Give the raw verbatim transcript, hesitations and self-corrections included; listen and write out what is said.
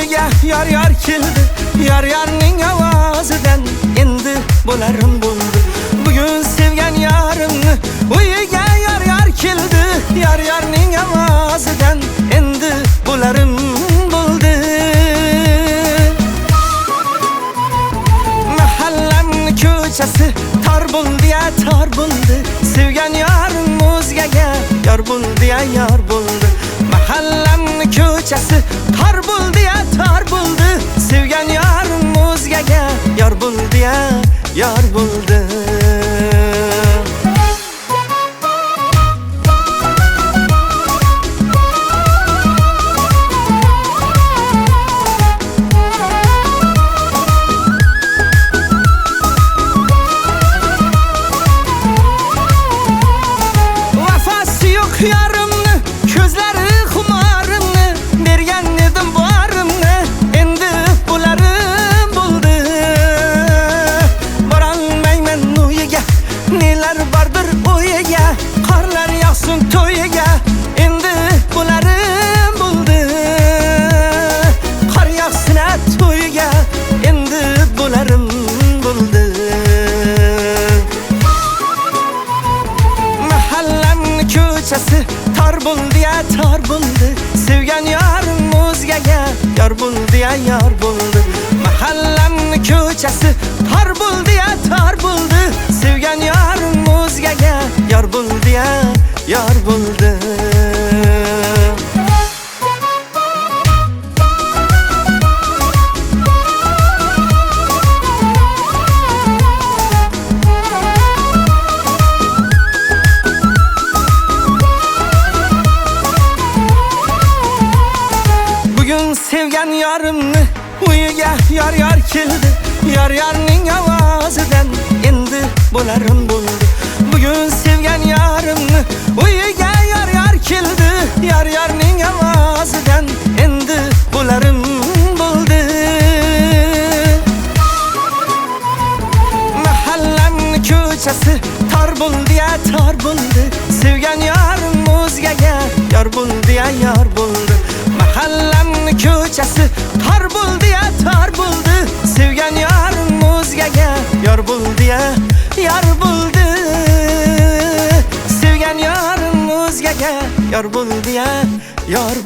uyiga yar yar keldi. Yar yarning ovozidan endi bo'larim bo'ldi. Bugun sevgan yarimni uyiga yar yar keldi. Yar yarning ovozidan endi bo'larim bo'ldi. Mahallamni ko'chasi tor bo'ldi ya tor bo'ldi. Sevgan yarim o'zgaga yar bo'ldi ya yar bo'ldi. Mahallamni ko'chasi tor bo'ldi ya tor bo'ldi. Sevgan yarim o'zgaga yar bo'ldi ya yar bo'ldi. Vafasi yo'q yarimni, ko'zlari xumarimni, bergan edim borimni, endi bo'larim bo'ldi. Borolmayman uyiga, nelar bordir o'yiga, qorlar yog'sin to'yiga, endi bo'larim bo'ldi. Qor yog'sin to'yiga, endi bo'larim bo'ldi. Mahallamni ko'chasi tor bo'ldi ya tor bo'ldi. Sevgan yarim o'zgaga yar bo'ldi ya yar bo'ldi. Mahallamni ko'chasi tor bo'ldi ya tor bo'ldi. Sevgan yarim o'zgaga yar bo'ldi ya yar bo'ldi. Bugun sevgan yarimni uyiga yar yar keldi. Yar yarning ovozidan endi bo'larim bo'ldi. Bugun sevgan yarimni uyiga yar yar keldi. Yar yarning ovozidan endi bo'larim bo'ldi. Mahallamni ko'chasi tor bo'ldi ya tor bo'ldi. Sevgan yarim o'zgaga yar bo'ldi ya yar bo'ldi. Mahallamni ko'chasi tor bo'ldi ya tor bo'ldi. Sevgan yarim o'zgaga yar bo'ldi ya yar bo'ldi. Sevgan yarim o'zgaga yar bo'ldi ya yar